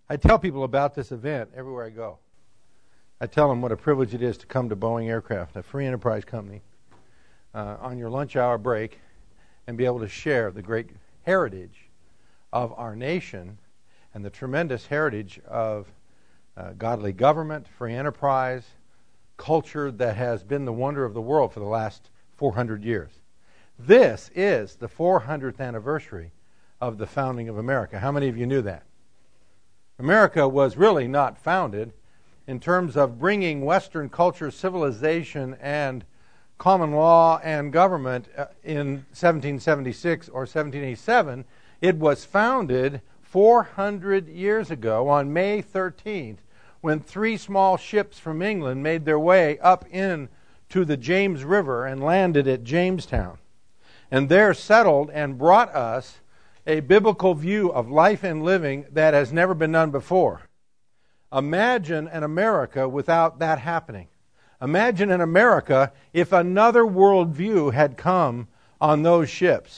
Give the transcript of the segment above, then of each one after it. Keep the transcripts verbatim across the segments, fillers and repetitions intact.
I tell people about this event everywhere I go. I tell them what a privilege it is to come to Boeing Aircraft, a free enterprise company, uh, on your lunch hour break and be able to share the great heritage of our nation and the tremendous heritage of uh, godly government, free enterprise, culture that has been the wonder of the world for the last four hundred years. This is the four hundredth anniversary of the founding of America. How many of you knew that? America was really not founded in terms of bringing Western culture, civilization, and common law and government in seventeen seventy-six or seventeen eighty-seven. It was founded four hundred years ago on May thirteenth, when three small ships from England made their way up into the James River and landed at Jamestown. And there settled and brought us a biblical view of life and living that has never been done before. Imagine an America without that happening. Imagine an America if another worldview had come on those ships.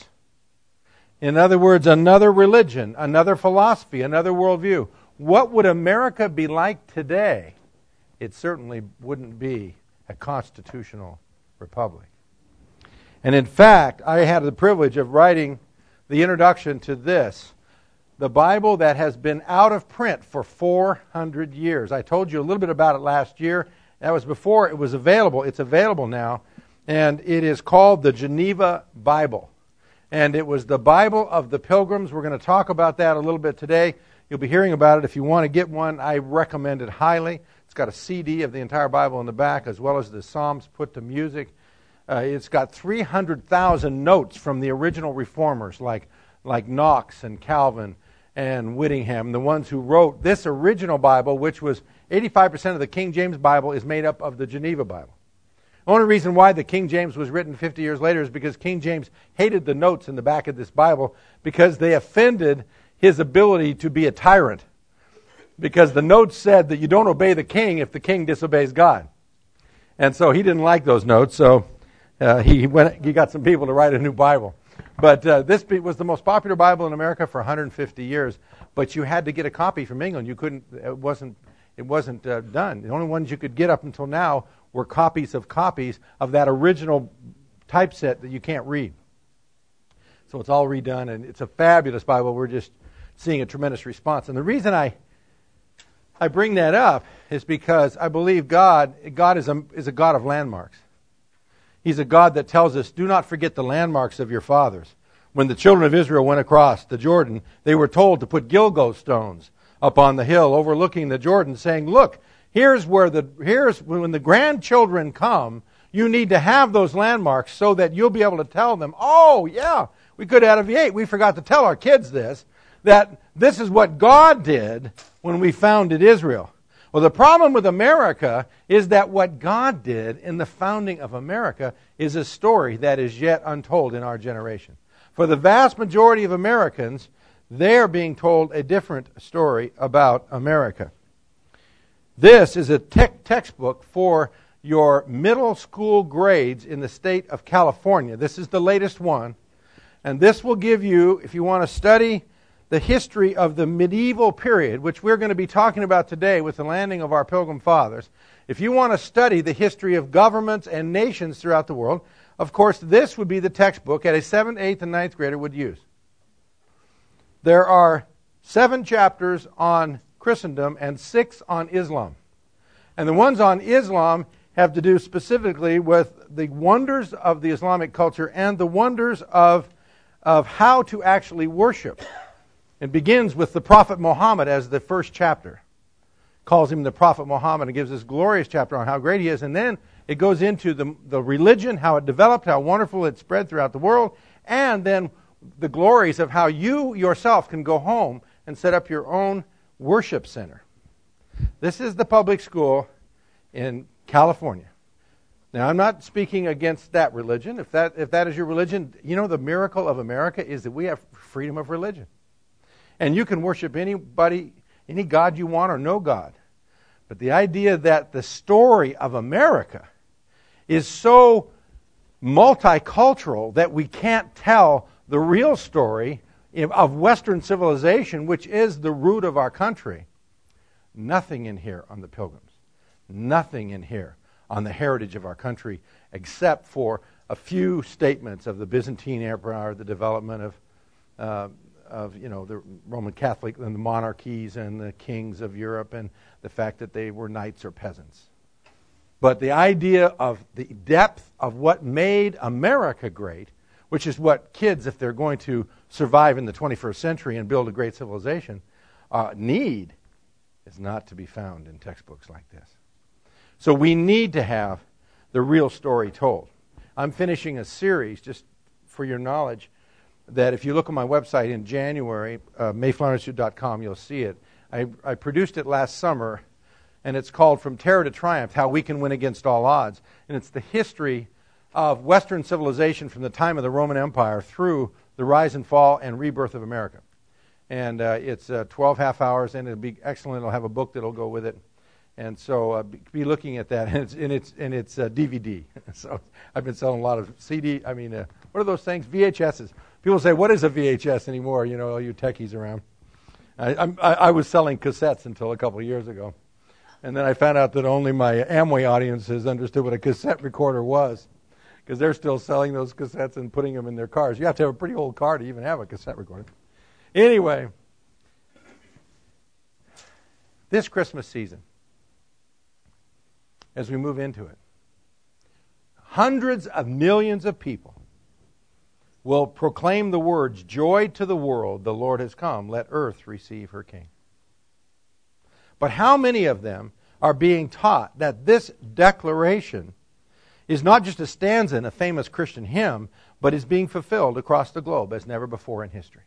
In other words, another religion, another philosophy, another worldview. What would America be like today? It certainly wouldn't be a constitutional republic. And in fact, I had the privilege of writing the introduction to this, the Bible that has been out of print for four hundred years. I told you a little bit about it last year. That was before it was available. It's available now. And it is called the Geneva Bible. And it was the Bible of the Pilgrims. We're going to talk about that a little bit today. You'll be hearing about it. If you want to get one, I recommend it highly. It's got a C D of the entire Bible in the back, as well as the Psalms put to music. Uh, it's got three hundred thousand notes from the original reformers, like, like Knox and Calvin and Whittingham, the ones who wrote this original Bible, which was eighty-five percent of the King James Bible is made up of the Geneva Bible. The only reason why the King James was written fifty years later is because King James hated the notes in the back of this Bible because they offended his ability to be a tyrant. Because the notes said that you don't obey the king if the king disobeys God. And so he didn't like those notes, so uh, he went. He got some people to write a new Bible. But uh, this was the most popular Bible in America for one hundred fifty years. But you had to get a copy from England. You couldn't. It wasn't. It wasn't uh, done. The only ones you could get up until now were copies of copies of that original typeset that you can't read. So it's all redone, and it's a fabulous Bible. We're just seeing a tremendous response. And the reason I I bring that up is because I believe God God is a is a God of landmarks. He's a God that tells us, do not forget the landmarks of your fathers. When the children of Israel went across the Jordan, they were told to put Gilgal stones up on the hill overlooking the Jordan, saying, look, here's where the here's when the grandchildren come, you need to have those landmarks so that you'll be able to tell them, oh, yeah, we could add a V eight. We forgot to tell our kids this, that this is what God did when we founded Israel. Well, the problem with America is that what God did in the founding of America is a story that is yet untold in our generation. For the vast majority of Americans, they're being told a different story about America. This is a te- textbook for your middle school grades in the state of California. This is the latest one. And this will give you, if you want to study the history of the medieval period, which we're going to be talking about today with the landing of our Pilgrim Fathers. If you want to study the history of governments and nations throughout the world, of course, this would be the textbook that a seventh, eighth, and ninth grader would use. There are seven chapters on Christendom and six on Islam. And the ones on Islam have to do specifically with the wonders of the Islamic culture and the wonders of, of how to actually worship. It begins with the Prophet Muhammad as the first chapter. Calls him the Prophet Muhammad and gives this glorious chapter on how great he is. And then it goes into the, the religion, how it developed, how wonderful it spread throughout the world, and then the glories of how you yourself can go home and set up your own worship center. This is the public school in California. Now, I'm not speaking against that religion. If that if that is your religion, you know the miracle of America is that we have freedom of religion. And you can worship anybody, any God you want or no God. But the idea that the story of America is so multicultural that we can't tell the real story of Western civilization, which is the root of our country, Nothing in here on the Pilgrims. Nothing in here on the heritage of our country, except for a few statements of the Byzantine Empire, the development of, uh, of you know, the Roman Catholic and the monarchies and the kings of Europe, and the fact that they were knights or peasants. But the idea of the depth of what made America great, which is what kids, if they're going to survive in the twenty-first century and build a great civilization, uh, need, is not to be found in textbooks like this. So we need to have the real story told. I'm finishing a series, just for your knowledge, that if you look on my website in January, uh, mayflower institute dot com, you'll see it. I, I produced it last summer, and it's called From Terror to Triumph, How We Can Win Against All Odds. And it's the history of Western civilization from the time of the Roman Empire through the rise and fall and rebirth of America. And uh, it's uh, twelve half hours, and it'll be excellent. It'll have a book that'll go with it. And so uh, be, be looking at that, and it's and it's, and it's uh, D V D. So I've been selling a lot of C D, I mean, uh, what are those things? V H S's. People say, what is a V H S anymore, you know, all you techies around? I, I'm, I, I was selling cassettes until a couple of years ago. And then I found out that only my Amway audiences understood what a cassette recorder was, because they're still selling those cassettes and putting them in their cars. You have to have a pretty old car to even have a cassette recorder. Anyway, this Christmas season, as we move into it, hundreds of millions of people will proclaim the words, "Joy to the world, the Lord has come, let earth receive her King." But how many of them are being taught that this declaration is not just a stanza in a famous Christian hymn, but is being fulfilled across the globe as never before in history?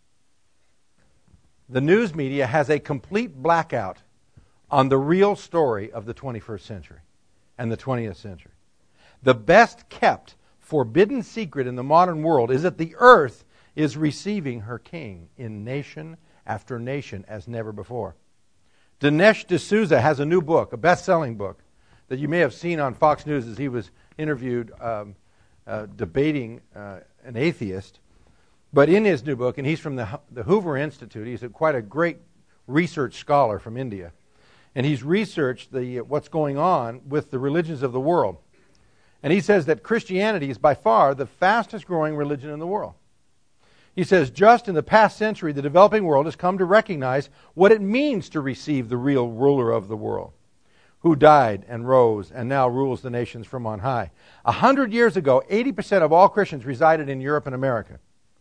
The news media has a complete blackout on the real story of the twenty-first century and the twentieth century. The best kept forbidden secret in the modern world is that the earth is receiving her King in nation after nation as never before. Dinesh D'Souza has a new book, a best-selling book, that you may have seen on Fox News as he was interviewed um, uh, debating uh, an atheist. But in his new book, and he's from the, the Hoover Institute, he's a, quite a great research scholar from India, and he's researched the what's going on with the religions of the world. And he says that Christianity is by far the fastest growing religion in the world. He says, just in the past century, the developing world has come to recognize what it means to receive the real ruler of the world, who died and rose and now rules the nations from on high. A hundred years ago, eighty percent of all Christians resided in Europe and America.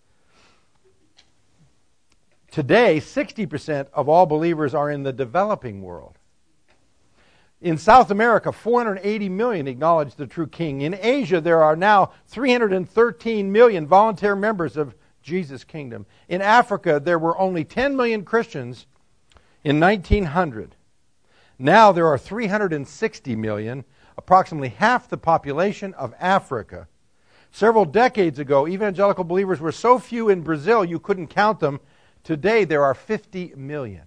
Today, sixty percent of all believers are in the developing world. In South America, four hundred eighty million acknowledge the true King. In Asia, there are now three hundred thirteen million volunteer members of Jesus' kingdom. In Africa, there were only ten million Christians in nineteen hundred. Now there are three hundred sixty million, approximately half the population of Africa. Several decades ago, evangelical believers were so few in Brazil you couldn't count them. Today, there are fifty million.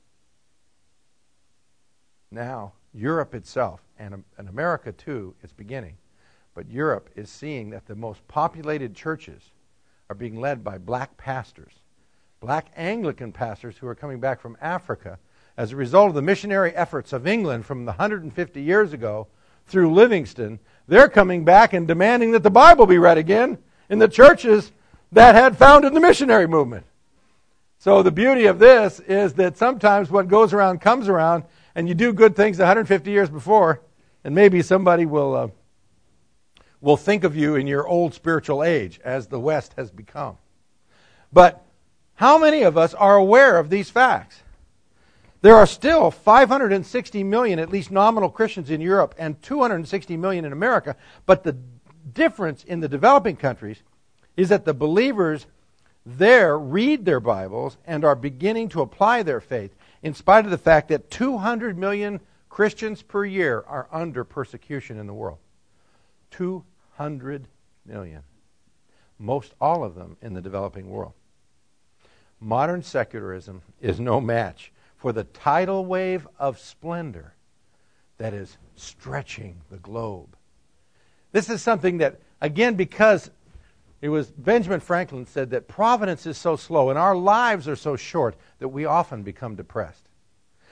Now, Europe itself, and, and America too, is beginning. But Europe is seeing that the most populated churches are being led by black pastors, black Anglican pastors who are coming back from Africa as a result of the missionary efforts of England from the one hundred fifty years ago through Livingston. They're coming back and demanding that the Bible be read again in the churches that had founded the missionary movement. So the beauty of this is that sometimes what goes around comes around, and you do good things one hundred fifty years before, and maybe somebody will uh, will think of you in your old spiritual age, as the West has become. But how many of us are aware of these facts? There are still five hundred sixty million, at least nominal Christians in Europe, and two hundred sixty million in America. But the difference in the developing countries is that the believers there read their Bibles and are beginning to apply their faith, in spite of the fact that two hundred million Christians per year are under persecution in the world. two hundred million. Most all of them in the developing world. Modern secularism is no match for the tidal wave of splendor that is stretching the globe. This is something that, again, because it was Benjamin Franklin said that providence is so slow and our lives are so short that we often become depressed.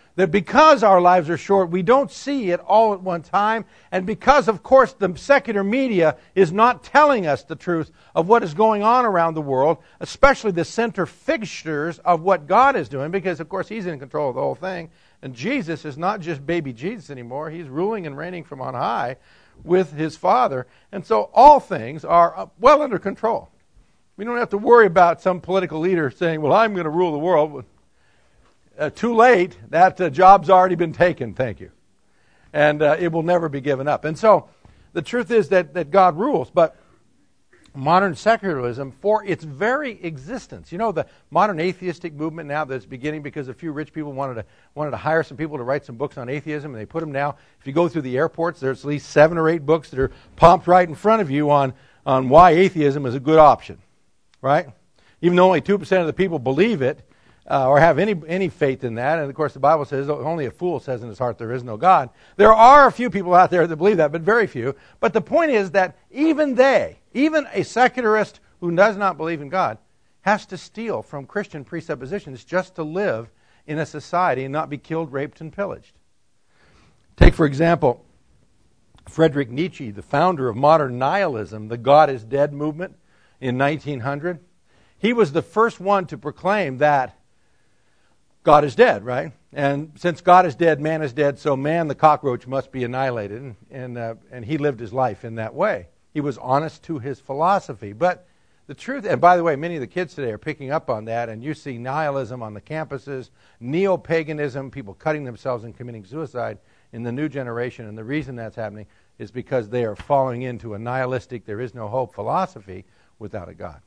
that because our lives are short, we don't see it all at one time, and because, of course, the secular media is not telling us the truth of what is going on around the world, especially the center fixtures of what God is doing, because, of course, He's in control of the whole thing, and Jesus is not just baby Jesus anymore. He's ruling and reigning from on high with His Father, and so all things are well under control. We don't have to worry about some political leader saying, well, I'm going to rule the world. Uh, too late, that uh, job's already been taken, thank you. And uh, it will never be given up. And so, the truth is that, that God rules, but modern secularism, for its very existence, you know, the modern atheistic movement now that's beginning because a few rich people wanted to wanted to hire some people to write some books on atheism, and they put them now, if you go through the airports, there's at least seven or eight books that are pumped right in front of you on, on why atheism is a good option, right? Even though only two percent of the people believe it, Uh, or have any any faith in that. And, of course, the Bible says only a fool says in his heart there is no God. There are a few people out there that believe that, but very few. But the point is that even they, even a secularist who does not believe in God, has to steal from Christian presuppositions just to live in a society and not be killed, raped, and pillaged. Take, for example, Friedrich Nietzsche, the founder of modern nihilism, the God is dead movement in nineteen hundred. He was the first one to proclaim that God is dead, right? And since God is dead, man is dead, so man, the cockroach, must be annihilated. And and, uh, and he lived his life in that way. He was honest to his philosophy. But the truth, and by the way, many of the kids today are picking up on that, and you see nihilism on the campuses, neo-paganism, people cutting themselves and committing suicide in the new generation. And the reason that's happening is because they are falling into a nihilistic, there is no hope philosophy without a God.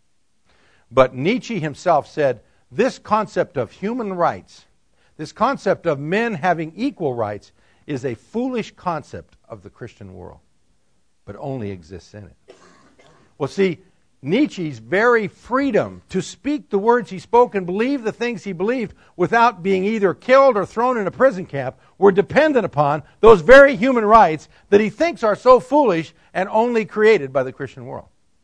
But Nietzsche himself said, this concept of human rights, this concept of men having equal rights, is a foolish concept of the Christian world, but only exists in it. Well, see, Nietzsche's very freedom to speak the words he spoke and believe the things he believed without being either killed or thrown in a prison camp were dependent upon those very human rights that he thinks are so foolish and only created by the Christian world.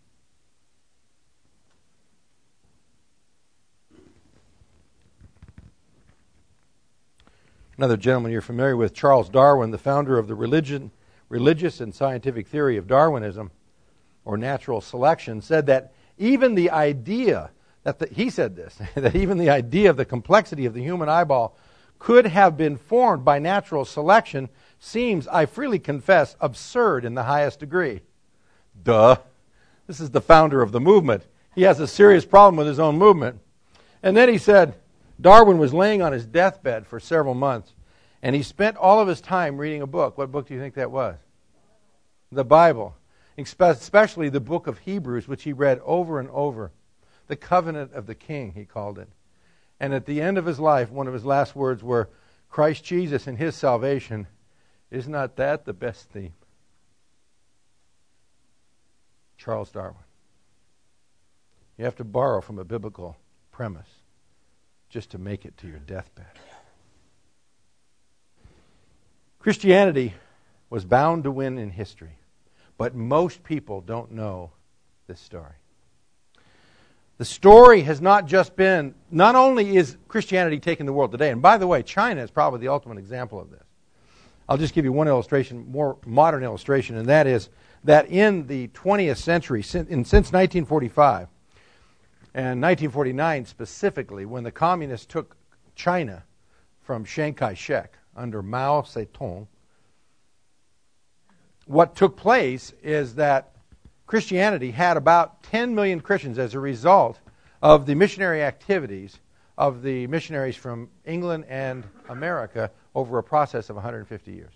Another gentleman you're familiar with, Charles Darwin, the founder of the religion, religious and scientific theory of Darwinism, or natural selection, said that even the idea, that the, he said this, that even the idea of the complexity of the human eyeball could have been formed by natural selection seems, I freely confess, absurd in the highest degree. Duh. This is the founder of the movement. He has a serious problem with his own movement. And then he said, Darwin was laying on his deathbed for several months, and he spent all of his time reading a book. What book do you think that was? The Bible, especially the book of Hebrews, which he read over and over. The covenant of the King, he called it. And at the end of his life, one of his last words were, Christ Jesus and His salvation, is not that the best theme? Charles Darwin. You have to borrow from a biblical premise just to make it to your deathbed. Christianity was bound to win in history, but most people don't know this story. The story has not just been, not only is Christianity taking the world today, and by the way, China is probably the ultimate example of this. I'll just give you one illustration, more modern illustration, and that is that in the twentieth century, since, since nineteen forty-five, and nineteen forty-nine specifically, when the communists took China from Chiang Kai-shek under Mao Zedong, what took place is that Christianity had about ten million Christians as a result of the missionary activities of the missionaries from England and America over a process of one hundred fifty years.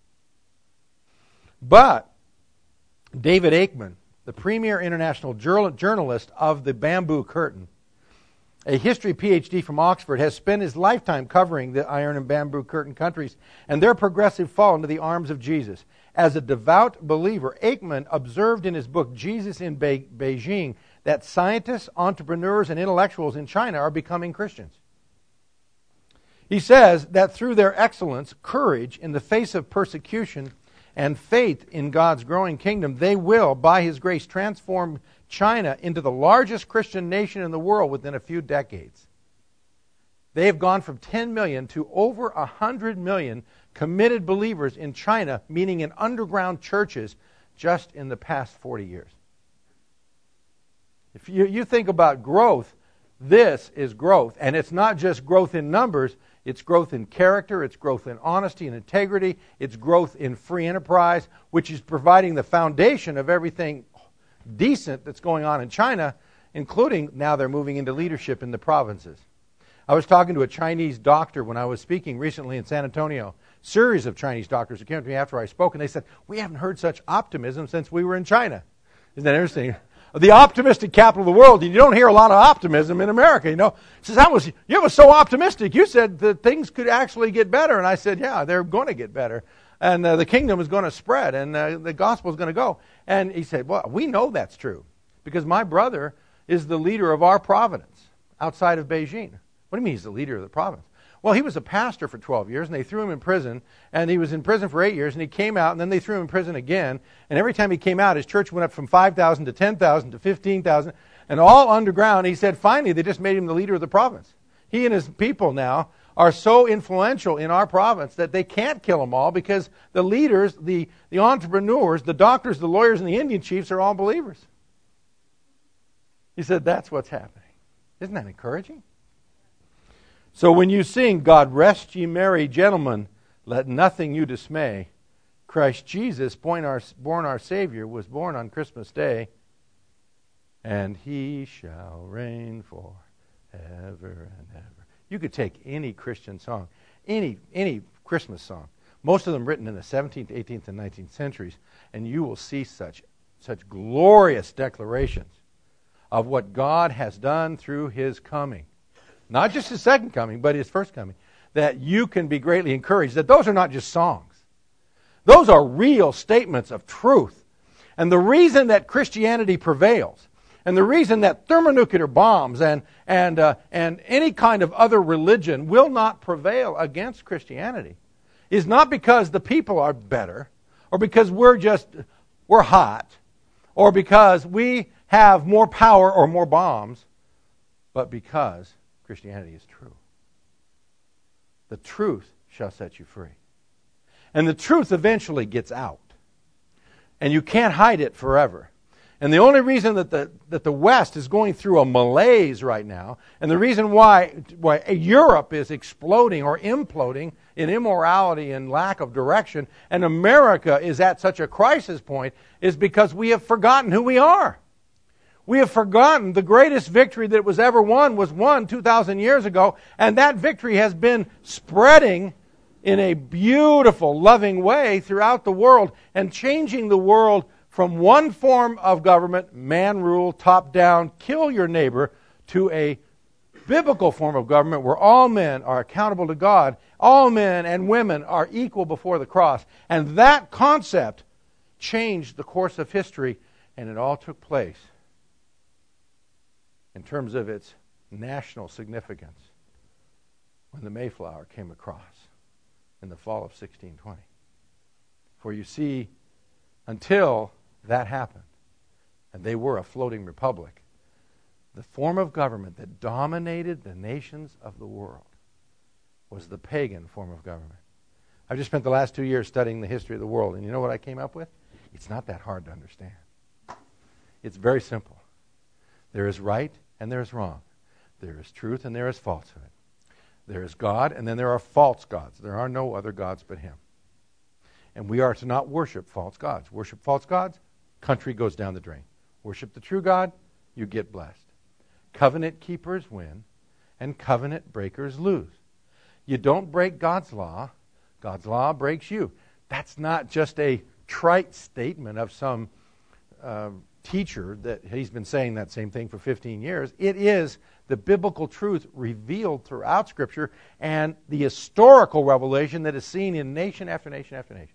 But David Aikman, the premier international journalist of the Bamboo Curtain, a history P H D from Oxford, has spent his lifetime covering the Iron and Bamboo Curtain countries and their progressive fall into the arms of Jesus. As a devout believer, Aikman observed in his book, Jesus in Be- Beijing, that scientists, entrepreneurs, and intellectuals in China are becoming Christians. He says that through their excellence, courage in the face of persecution, and faith in God's growing kingdom, they will, by His grace, transform China into the largest Christian nation in the world within a few decades. They have gone from ten million to over one hundred million committed believers in China, meaning in underground churches, just in the past forty years. If you, you think about growth, this is growth. And it's not just growth in numbers, it's growth in character, it's growth in honesty and integrity, it's growth in free enterprise, which is providing the foundation of everything decent that's going on in China, including now they're moving into leadership in the provinces. I was talking to a Chinese doctor when I was speaking recently in San Antonio. Series of Chinese doctors who came to me after I spoke, and they said, we haven't heard such optimism since we were in China. Isn't that interesting? The optimistic capital of the world, and you don't hear a lot of optimism in America, you know. He says, I was, you were so optimistic. You said that things could actually get better. And I said, yeah, they're going to get better. And uh, the kingdom is going to spread, and uh, the gospel is going to go. And he said, well, we know that's true, because my brother is the leader of our province outside of Beijing. What do you mean he's the leader of the province? Well, he was a pastor for twelve years, and they threw him in prison, and he was in prison for eight years, and he came out, and then they threw him in prison again, and every time he came out, his church went up from five thousand to ten thousand to fifteen thousand, and all underground. He said finally they just made him the leader of the province. He and his people now are so influential in our province that they can't kill them all, because the leaders, the, the entrepreneurs, the doctors, the lawyers, and the Indian chiefs are all believers. He said that's what's happening. Isn't that encouraging? So when you sing, God rest ye merry gentlemen, let nothing you dismay, Christ Jesus, born our, born our Savior, was born on Christmas Day, and He shall reign forever and ever. You could take any Christian song, any any Christmas song, most of them written in the seventeenth, eighteenth, and nineteenth centuries, and you will see such such glorious declarations of what God has done through His coming. Not just His second coming, but His first coming. That you can be greatly encouraged that those are not just songs. Those are real statements of truth. And the reason that Christianity prevails, and the reason that thermonuclear bombs and, and, uh, and any kind of other religion will not prevail against Christianity, is not because the people are better, or because we're just, we're hot, or because we have more power or more bombs, but because Christianity is true. The truth shall set you free. And the truth eventually gets out. And you can't hide it forever. And the only reason that the that the West is going through a malaise right now, and the reason why, why Europe is exploding or imploding in immorality and lack of direction, and America is at such a crisis point, is because we have forgotten who we are. We have forgotten the greatest victory that was ever won was won two thousand years ago, and that victory has been spreading in a beautiful, loving way throughout the world and changing the world from one form of government, man rule, top down, kill your neighbor, to a biblical form of government where all men are accountable to God, all men and women are equal before the cross. And that concept changed the course of history, and it all took place in terms of its national significance when the Mayflower came across in the fall of sixteen twenty. For you see, until that happened, and they were a floating republic, the form of government that dominated the nations of the world was the pagan form of government. I've just spent the last two years studying the history of the world, and you know what I came up with? It's not that hard to understand. It's very simple. There is right and there is wrong. There is truth and there is falsehood. There is God, and then there are false gods. There are no other gods but Him. And we are to not worship false gods. Worship false gods, country goes down the drain. Worship the true God, you get blessed. Covenant keepers win, and covenant breakers lose. You don't break God's law, God's law breaks you. That's not just a trite statement of some uh, teacher that he's been saying that same thing for fifteen years. It is the biblical truth revealed throughout Scripture and the historical revelation that is seen in nation after nation after nation.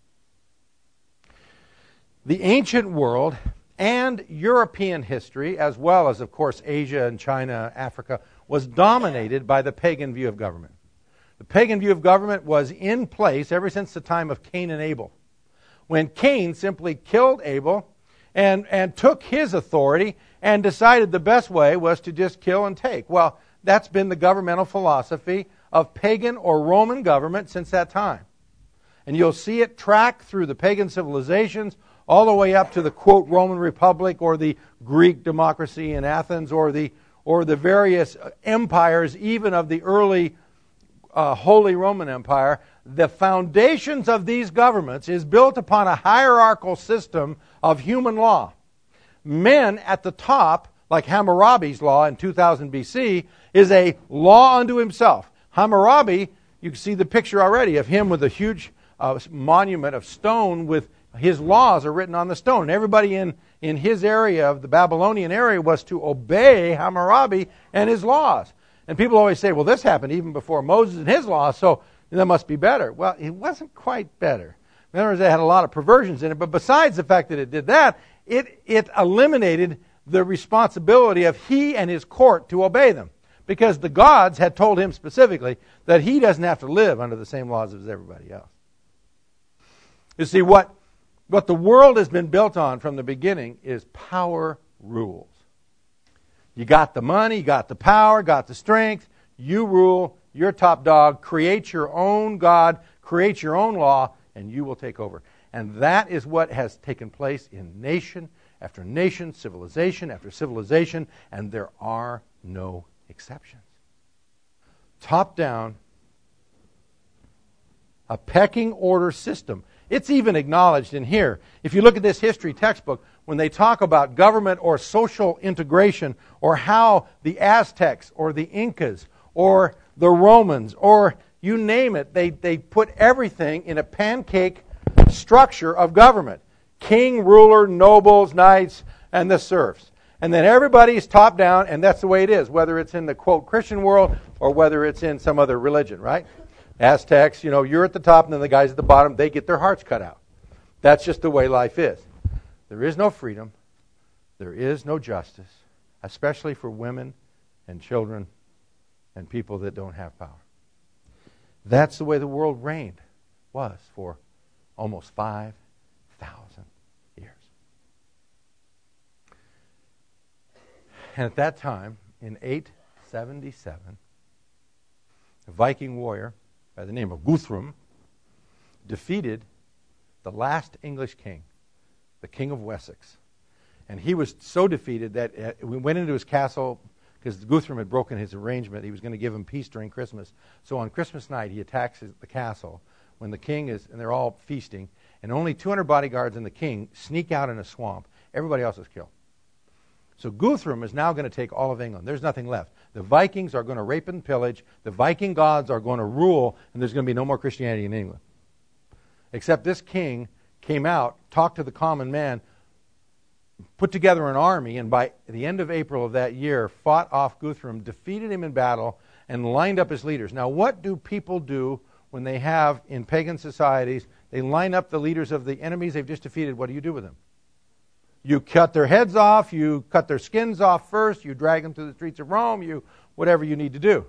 The ancient world and European history, as well as, of course, Asia and China, Africa, was dominated by the pagan view of government. The pagan view of government was in place ever since the time of Cain and Abel, when Cain simply killed Abel and, and took his authority and decided the best way was to just kill and take. Well, That's been the governmental philosophy of pagan or Roman government since that time. And you'll see it track through the pagan civilizations all the way up to the, quote, Roman Republic or the Greek democracy in Athens or the, or the various empires, even of the early uh, Holy Roman Empire. The foundations of these governments is built upon a hierarchical system of human law. Men at the top, like Hammurabi's law in two thousand B C, is a law unto himself. Hammurabi, you can see the picture already of him with a huge uh, monument of stone with his laws are written on the stone. And everybody in, in his area of the Babylonian area was to obey Hammurabi and his laws. And people always say, well, this happened even before Moses and his laws, so that must be better. Well, it wasn't quite better. In other words, it had a lot of perversions in it, but besides the fact that it did that, it, it eliminated the responsibility of he and his court to obey them. Because the gods had told him specifically that he doesn't have to live under the same laws as everybody else. You see, what, what the world has been built on from the beginning is power rules. You got the money, you got the power, got the strength, you rule, you're top dog, create your own God, create your own law, and you will take over. And that is what has taken place in nation after nation, civilization after civilization, and there are no exceptions. Top down, a pecking order system. It's even acknowledged in here. If you look at this history textbook, when they talk about government or social integration, or how the Aztecs or the Incas or the Romans or you name it, they, they put everything in a pancake structure of government. King, ruler, nobles, knights, and the serfs. And then everybody's top down, and that's the way it is, whether it's in the, quote, Christian world or whether it's in some other religion, right? Aztecs, you know, you're at the top and then the guys at the bottom, they get their hearts cut out. That's just the way life is. There is no freedom. There is no justice, especially for women and children and people that don't have power. That's the way the world reigned, was for almost five thousand years. And at that time, in eight seventy-seven, a Viking warrior by the name of Guthrum defeated the last English king, the King of Wessex. And he was so defeated that uh, we went into his castle because Guthrum had broken his arrangement. He was going to give him peace during Christmas. So on Christmas night, he attacks his, the castle when the king is, and they're all feasting, and only two hundred bodyguards and the king sneak out in a swamp. Everybody else is killed. So Guthrum is now going to take all of England. There's nothing left. The Vikings are going to rape and pillage. The Viking gods are going to rule, and there's going to be no more Christianity in England. Except this king came out, talked to the common man, put together an army, and by the end of April of that year, fought off Guthrum, defeated him in battle, and lined up his leaders. Now, what do people do when they have, in pagan societies, they line up the leaders of the enemies they've just defeated? What do you do with them? You cut their heads off, you cut their skins off first, you drag them to the streets of Rome, you whatever you need to do.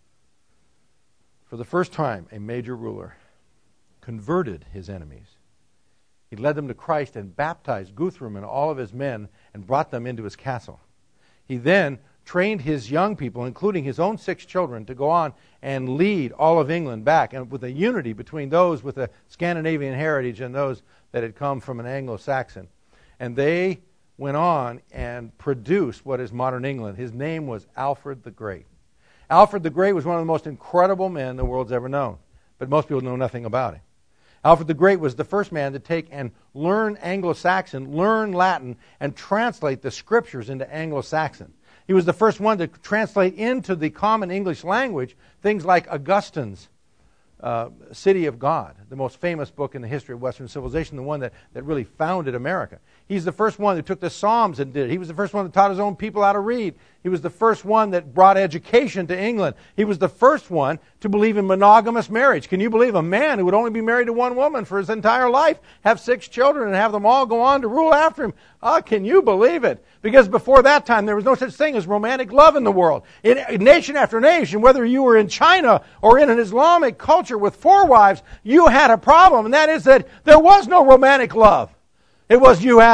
For the first time, a major ruler converted his enemies. He led them to Christ and baptized Guthrum and all of his men and brought them into his castle. He then trained his young people, including his own six children, to go on and lead all of England back, and with a unity between those with a Scandinavian heritage and those that had come from an Anglo-Saxon. And they went on and produced what is modern England. His name was Alfred the Great. Alfred the Great was one of the most incredible men the world's ever known, but most people know nothing about him. Alfred the Great was the first man to take and learn Anglo-Saxon, learn Latin, and translate the scriptures into Anglo-Saxon. He was the first one to translate into the common English language things like Augustine's uh, City of God, the most famous book in the history of Western civilization, the one that, that really founded America. He's the first one who took the Psalms and did it. He was the first one that taught his own people how to read. He was the first one that brought education to England. He was the first one to believe in monogamous marriage. Can you believe a man who would only be married to one woman for his entire life, have six children, and have them all go on to rule after him? Oh, can you believe it? Because before that time, there was no such thing as romantic love in the world. In, in nation after nation, whether you were in China or in an Islamic culture with four wives, you had a problem, and that is that there was no romantic love. It was you have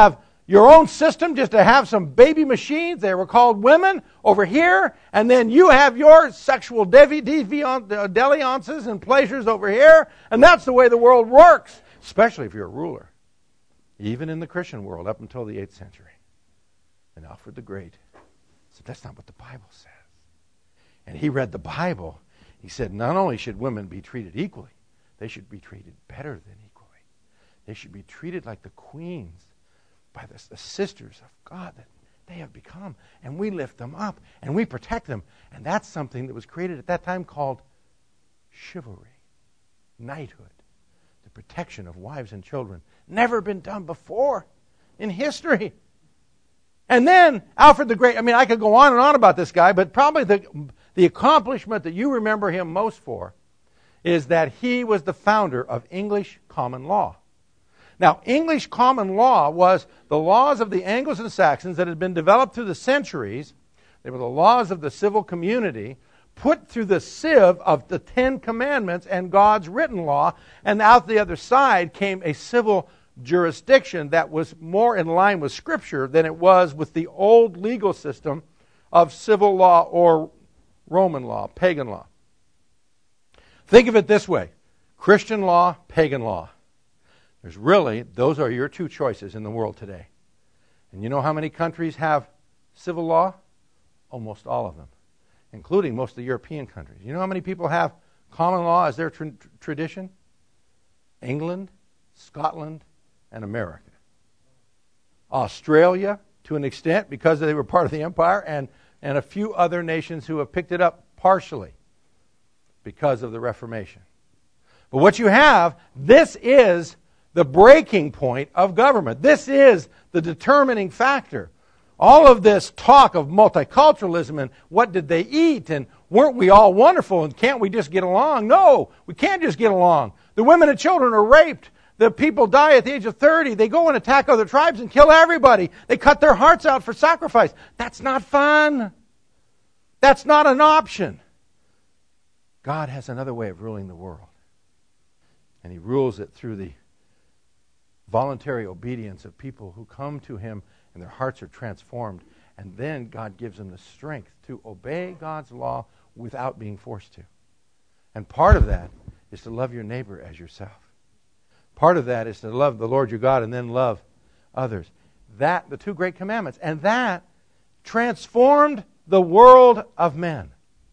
your own system just to have some baby machines. They were called women over here. And then you have your sexual devi- deviant, uh, dalliances and pleasures over here. And that's the way the world works, especially if you're a ruler. Even in the Christian world up until the eighth century. And Alfred the Great said, that's not what the Bible says. And he read the Bible. He said, not only should women be treated equally, they should be treated better than equally. They should be treated like the queens by the, the sisters of God that they have become. And we lift them up and we protect them. And that's something that was created at that time called chivalry, knighthood, the protection of wives and children. Never been done before in history. And then Alfred the Great, I mean, I could go on and on about this guy, but probably the, the accomplishment that you remember him most for is that he was the founder of English common law. Now, English common law was the laws of the Angles and Saxons that had been developed through the centuries. They were the laws of the civil community put through the sieve of the Ten Commandments and God's written law. And out the other side came a civil jurisdiction that was more in line with Scripture than it was with the old legal system of civil law or Roman law, pagan law. Think of it this way. Christian law, pagan law. There's really, those are your two choices in the world today. And you know how many countries have civil law? Almost all of them, including most of the European countries. You know how many people have common law as their tra- tradition? England, Scotland, and America. Australia, to an extent, because they were part of the empire, and, and a few other nations who have picked it up partially because of the Reformation. But what you have, this is the breaking point of government. This is the determining factor. All of this talk of multiculturalism and what did they eat and weren't we all wonderful and can't we just get along? No, we can't just get along. The women and children are raped. The people die at the age of thirty. They go and attack other tribes and kill everybody. They cut their hearts out for sacrifice. That's not fun. That's not an option. God has another way of ruling the world. And He rules it through the voluntary obedience of people who come to Him and their hearts are transformed. And then God gives them the strength to obey God's law without being forced to. And part of that is to love your neighbor as yourself. Part of that is to love the Lord your God and then love others. That, the two great commandments. And that transformed the world of men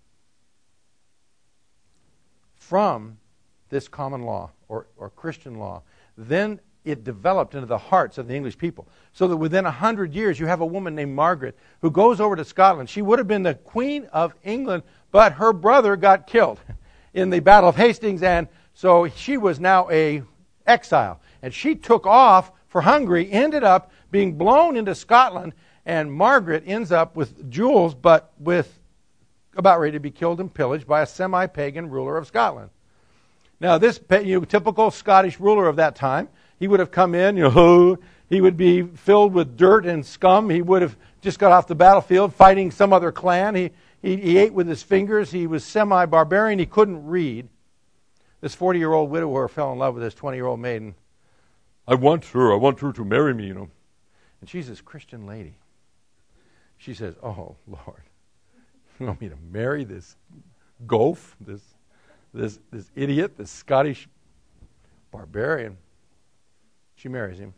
from this common law or, or Christian law. Then it developed into the hearts of the English people. So that within a hundred years you have a woman named Margaret who goes over to Scotland. She would have been the Queen of England, but her brother got killed in the Battle of Hastings, and so she was now a exile. And she took off for Hungary, ended up being blown into Scotland, and Margaret ends up with jewels, but with about ready to be killed and pillaged by a semi-pagan ruler of Scotland. Now, this you know, typical Scottish ruler of that time, he would have come in, you know, he would be filled with dirt and scum. He would have just got off the battlefield fighting some other clan. He, he, he ate with his fingers. He was semi-barbarian. He couldn't read. This forty-year-old widower fell in love with this twenty-year-old maiden. I want her. I want her to marry me, you know. And she's this Christian lady. She says, oh, Lord, you want me to marry this Goff, this, this, this idiot, this Scottish barbarian? She marries him.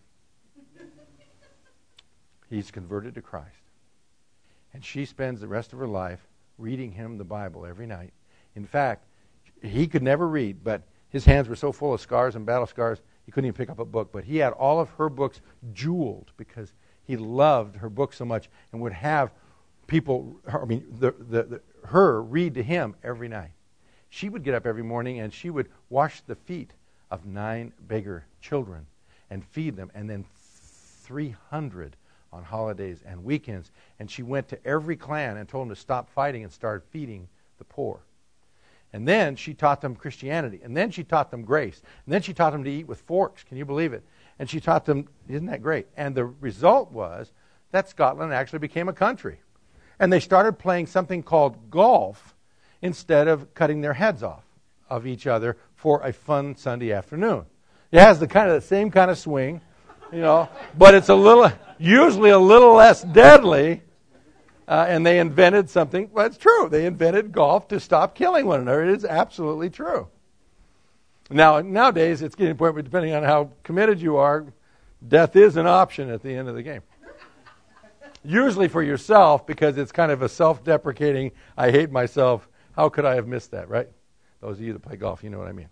He's converted to Christ. And she spends the rest of her life reading him the Bible every night. In fact, he could never read, but his hands were so full of scars and battle scars, he couldn't even pick up a book. But he had all of her books jeweled because he loved her book so much and would have people, I mean, the, the, the, her read to him every night. She would get up every morning and she would wash the feet of nine beggar children and feed them, and then three hundred on holidays and weekends. And she went to every clan and told them to stop fighting and start feeding the poor. And then she taught them Christianity. And then she taught them grace. And then she taught them to eat with forks. Can you believe it? And she taught them, isn't that great? And the result was that Scotland actually became a country. And they started playing something called golf instead of cutting their heads off of each other for a fun Sunday afternoon. It has the kind of the same kind of swing. you know, but it's a little, usually a little less deadly. Uh, and they invented something. Well, it's true. They invented golf to stop killing one another. It is absolutely true. Now, nowadays, it's getting to the point where, depending on how committed you are, death is an option at the end of the game. Usually for yourself, because it's kind of a self-deprecating, I hate myself, how could I have missed that, right? Those of you that play golf, you know what I mean.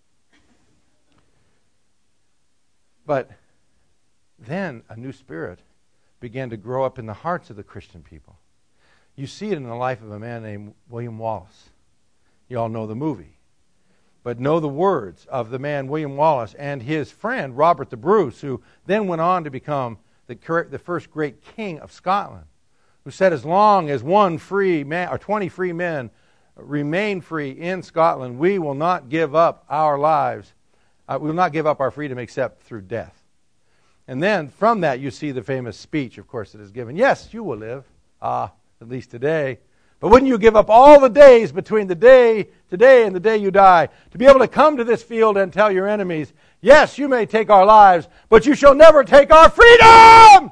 But then a new spirit began to grow up in the hearts of the Christian people. You see it in the life of a man named William Wallace. You all know the movie. But know the words of the man William Wallace and his friend Robert the Bruce, who then went on to become the, the first great king of Scotland, who said as long as one free man or twenty free men remain free in Scotland, we will not give up our lives. Uh, we will not give up our freedom except through death. And then from that you see the famous speech, of course, that is given. Yes, you will live, ah, at least today. But wouldn't you give up all the days between the day today and the day you die to be able to come to this field and tell your enemies, yes, you may take our lives, but you shall never take our freedom!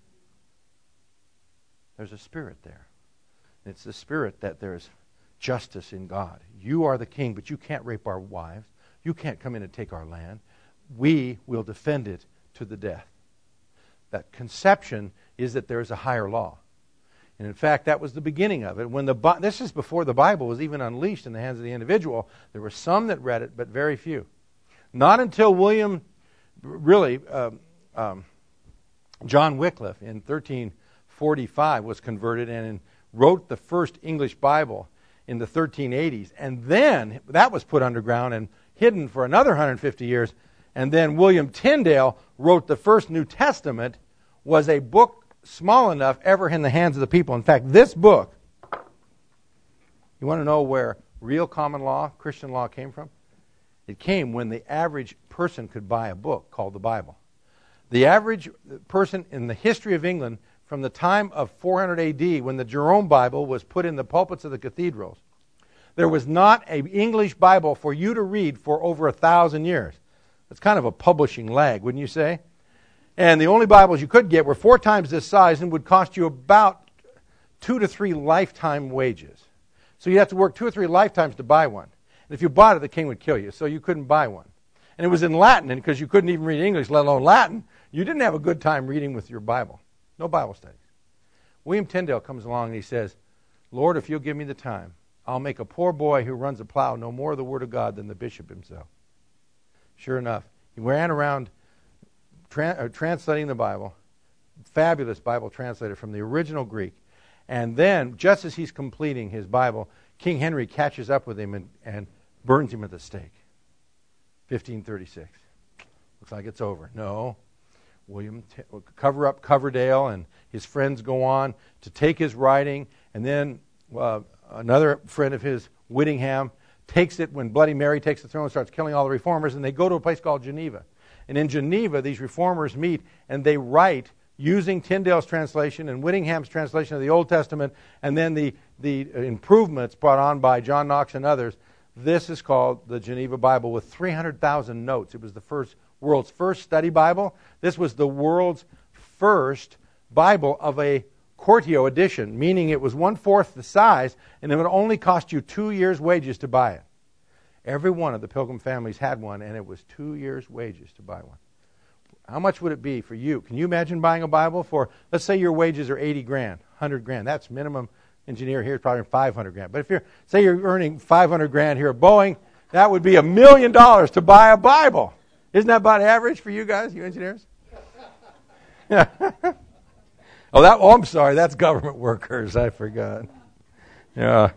There's a spirit there. It's the spirit that there's justice in God. You are the king, but you can't rape our wives. You can't come in and take our land. We will defend it to the death. That conception is that there is a higher law. And in fact, that was the beginning of it. When the This is before the Bible was even unleashed in the hands of the individual. There were some that read it, but very few. Not until William, really, um, um, John Wycliffe in thirteen forty-five was converted and wrote the first English Bible in the thirteen eighties. And then that was put underground and hidden for another one hundred fifty years. And then William Tyndale wrote the first New Testament, was a book small enough ever in the hands of the people. In fact, this book, you want to know where real common law, Christian law came from? It came when the average person could buy a book called the Bible. The average person in the history of England from the time of four hundred A D, when the Jerome Bible was put in the pulpits of the cathedrals, there was not an English Bible for you to read for over a thousand years. That's kind of a publishing lag, wouldn't you say? And the only Bibles you could get were four times this size and would cost you about two to three lifetime wages. So you'd have to work two or three lifetimes to buy one. And if you bought it, the king would kill you, so you couldn't buy one. And it was in Latin, and because you couldn't even read English, let alone Latin, you didn't have a good time reading with your Bible. No Bible studies. William Tyndale comes along and he says, Lord, if you'll give me the time, I'll make a poor boy who runs a plow know more of the Word of God than the bishop himself. Sure enough, he ran around tra- uh, translating the Bible, fabulous Bible translator from the original Greek. And then, just as he's completing his Bible, King Henry catches up with him and, and burns him at the stake. fifteen thirty-six. Looks like it's over. No. William, T- cover up Coverdale and his friends go on to take his writing, and then uh, another friend of his, Whittingham, takes it when Bloody Mary takes the throne and starts killing all the reformers, and they go to a place called Geneva. And in Geneva, these reformers meet, and they write using Tyndale's translation and Whittingham's translation of the Old Testament, and then the, the improvements brought on by John Knox and others. This is called the Geneva Bible with three hundred thousand notes. It was the first world's first study Bible. This was the world's first Bible of a quartio edition, meaning it was one-fourth the size, and it would only cost you two years' wages to buy it. Every one of the Pilgrim families had one, and it was two years' wages to buy one. How much would it be for you? Can you imagine buying a Bible for, let's say your wages are eighty grand, one hundred grand. That's minimum engineer here is probably five hundred grand. But if you're, say you're earning five hundred grand here at Boeing, that would be a million dollars to buy a Bible. Isn't that about average for you guys, you engineers? oh, that. Oh, I'm sorry. That's government workers. I forgot. Yeah.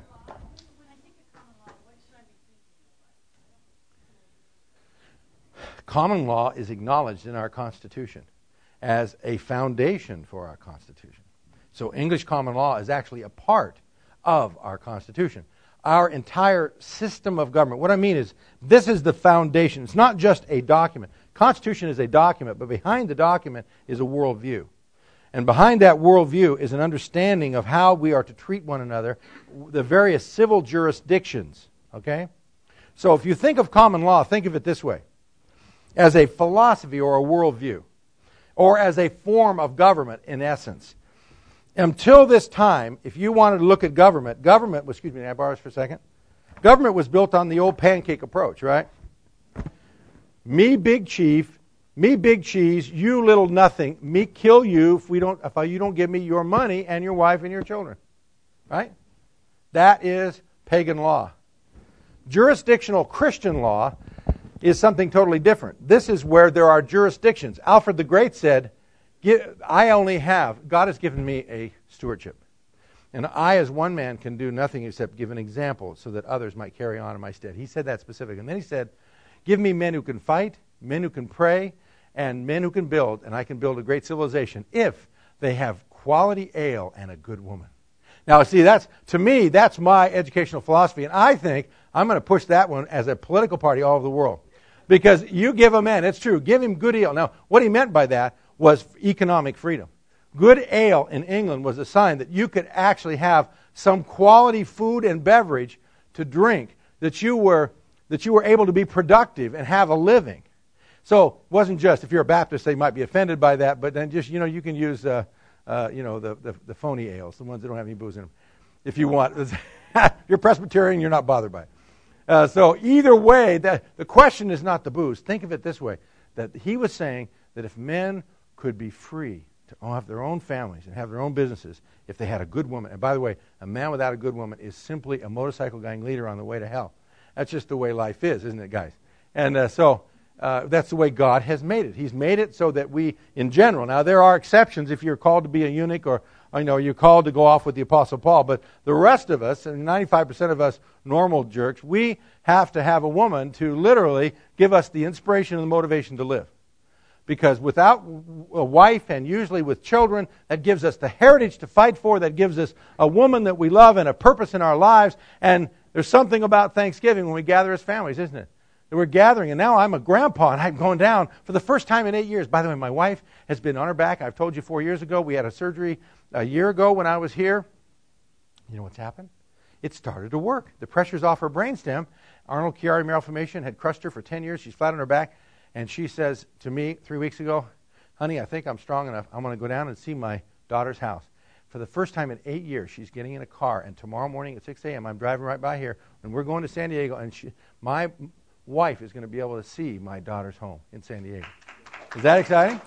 Common law is acknowledged in our Constitution as a foundation for our Constitution. So English common law is actually a part of our Constitution. Our entire system of government. What I mean is, this is the foundation. It's not just a document. Constitution is a document, but behind the document is a worldview. And behind that worldview is an understanding of how we are to treat one another, the various civil jurisdictions. Okay? So if you think of common law, think of it this way. As a philosophy or a worldview. or as a form of government in essence. Until this time, if you wanted to look at government, government, was, excuse me, can I borrow this for a second? Government was built on the old pancake approach, right? Me, big chief, me, big cheese, you, little nothing. Me, kill you if we don't, if you don't give me your money and your wife and your children, right? That is pagan law. Jurisdictional Christian law is something totally different. This is where there are jurisdictions. Alfred the Great said, I only have, God has given me a stewardship. And I, as one man, can do nothing except give an example so that others might carry on in my stead. He said that specifically. And then he said, give me men who can fight, men who can pray, and men who can build, and I can build a great civilization if they have quality ale and a good woman. Now, see, that's, to me, that's my educational philosophy. And I think I'm going to push that one as a political party all over the world. Because you give a man, it's true, give him good ale. Now, what he meant by that was economic freedom. Good ale in England was a sign that you could actually have some quality food and beverage to drink, that you were that you were able to be productive and have a living. So it wasn't just, if you're a Baptist, they might be offended by that, but then just, you know, you can use, uh, uh, you know, the, the, the phony ales, the ones that don't have any booze in them, if you want. You're Presbyterian, you're not bothered by it. Uh, so either way, that, the question is not the booze. Think of it this way, that he was saying that if men could be free to have their own families and have their own businesses if they had a good woman. And by the way, a man without a good woman is simply a motorcycle gang leader on the way to hell. That's just the way life is, isn't it, guys? And uh, so uh, that's the way God has made it. He's made it so that we, in general, now there are exceptions if you're called to be a eunuch or, you know, you're called to go off with the Apostle Paul, but the rest of us, and ninety-five percent of us normal jerks, we have to have a woman to literally give us the inspiration and the motivation to live. Because without a wife and usually with children, that gives us the heritage to fight for, that gives us a woman that we love and a purpose in our lives. And there's something about Thanksgiving when we gather as families, isn't it? That we're gathering, and now I'm a grandpa, and I'm going down for the first time in eight years. By the way, my wife has been on her back. I've told you four years ago. We had a surgery a year ago when I was here. You know what's happened? It started to work. The pressure's off her brainstem. Arnold Chiari malformation had crushed her for ten years. She's flat on her back. And she says to me three weeks ago, honey, I think I'm strong enough. I'm going to go down and see my daughter's house. For the first time in eight years, she's getting in a car. And tomorrow morning at six a.m., I'm driving right by here. And we're going to San Diego. And she, my wife is going to be able to see my daughter's home in San Diego. Is that exciting?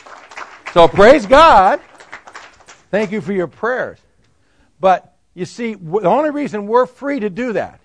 So praise God. Thank you for your prayers. But you see, the only reason we're free to do that